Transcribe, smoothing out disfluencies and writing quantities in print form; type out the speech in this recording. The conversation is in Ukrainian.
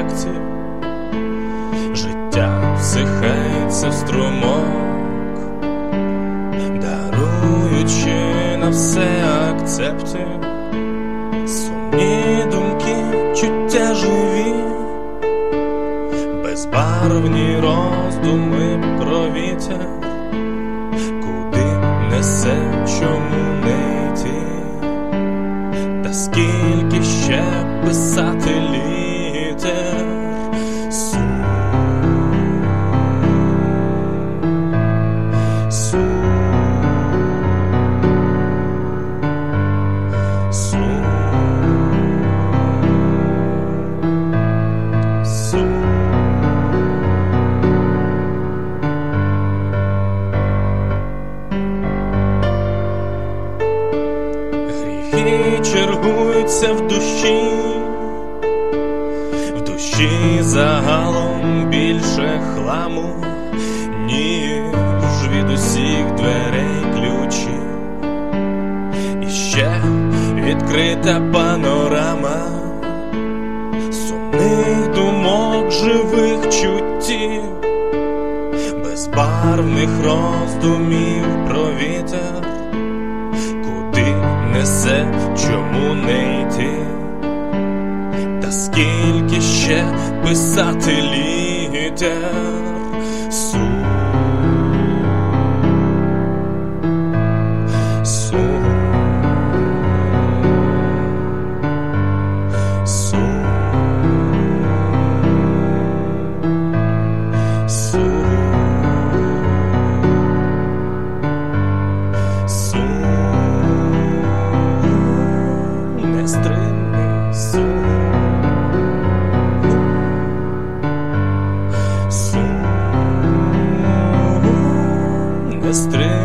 об'єктів. Життя всихається в струмок, даруючи на все акцепти. Сумні думки, чуття живі, безбарвні роздуми про вітер. Куди несе, чому не йти? Та скільки ще писати літер? Сум, сум, сум, сум. Гріхи чергуються в душі загалом більше хламу, ніж від усіх дверей ключі. І ще відкрита панорама сумних думок, живих чуттів, безбарвних роздумів про вітер. Куди несе, чому не йти? Та скільки ще писати літер? Сум, сум, сум, сум, сум, нестримний сум. Сум, нестримний.